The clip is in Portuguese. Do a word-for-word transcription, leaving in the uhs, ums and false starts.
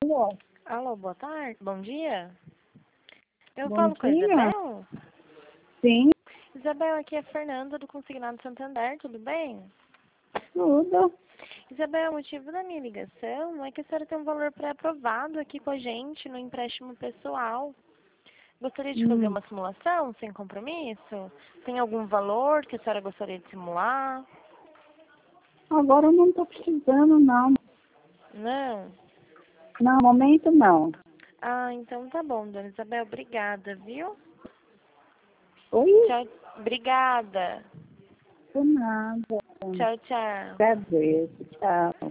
Alô? Alô, boa tarde, bom dia. Eu Bom falo com a dia. Isabel? Sim, Isabel, aqui é a Fernanda do Consignado Santander, tudo bem? tudo. Isabel, o motivo da minha ligação é que a senhora tem um valor pré-aprovado aqui com a gente no empréstimo pessoal. Gostaria de fazer Hum. uma simulação sem compromisso? Tem algum valor que a senhora gostaria de simular? Agora eu não estou precisando, não. Não? Não, no momento não. Ah, então tá bom, dona Isabel, obrigada, viu? Oi? Tchau, obrigada. Por nada. Tchau, tchau. Agradeço. Tchau.